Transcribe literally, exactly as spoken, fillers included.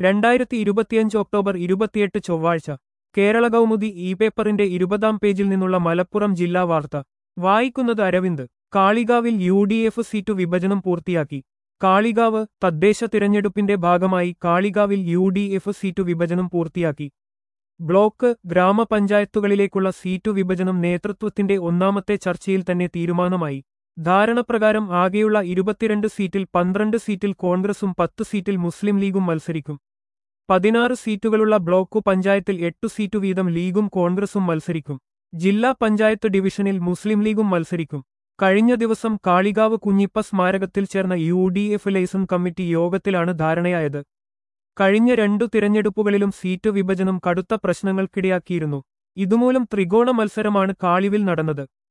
രണ്ടായിരത്തി ഇരുപത്തിയഞ്ച് ഒക്ടോബർ ഇരുപത്തിയെട്ട് ചൊവ്വാഴ്ച കേരള കൗമുദി ഇ പേപ്പറിന്റെ ഇരുപതാം പേജിൽ നിന്നുള്ള മലപ്പുറം ജില്ലാ വാർത്ത വായിക്കുന്നത് അരവിന്ദ്. കാളികാവിൽ യു ഡി എഫ് സീറ്റു വിഭജനം പൂർത്തിയാക്കി. കാളികാവ് തദ്ദേശ തിരഞ്ഞെടുപ്പിന്റെ ഭാഗമായി കാളികാവിൽ യു ഡി എഫ് സീറ്റു വിഭജനം പൂർത്തിയാക്കി. ബ്ലോക്ക് ഗ്രാമപഞ്ചായത്തുകളിലേക്കുള്ള സീറ്റു വിഭജനം നേതൃത്വത്തിന്റെ ഒന്നാമത്തെ ചർച്ചയിൽ തന്നെ തീരുമാനമായി. ധാരണപ്രകാരം ആകെയുള്ള ഇരുപത്തിരണ്ട് സീറ്റിൽ പന്ത്രണ്ട് സീറ്റിൽ കോൺഗ്രസും പത്ത് സീറ്റിൽ മുസ്ലിം ലീഗും മത്സരിക്കും. പതിനാറ് സീറ്റുകളുള്ള ബ്ലോക്കു പഞ്ചായത്തിൽ എട്ടു സീറ്റു വീതം ലീഗും കോൺഗ്രസും മത്സരിക്കും. ജില്ലാ പഞ്ചായത്ത് ഡിവിഷനിൽ മുസ്ലിം ലീഗും മത്സരിക്കും. കഴിഞ്ഞ ദിവസം കാളികാവ് കുഞ്ഞിപ്പ സ്മാരകത്തിൽ ചേർന്ന U D F liaison committee യോഗത്തിലാണ് ധാരണയായത്. കഴിഞ്ഞ രണ്ടു തിരഞ്ഞെടുപ്പുകളിലും സീറ്റ് വിഭജനം കടുത്ത പ്രശ്നങ്ങൾക്കിടയാക്കിയിരുന്നു. ഇതുമൂലം ത്രികോണ മത്സരമാണ് കാളിവിൽ നടന്നത്.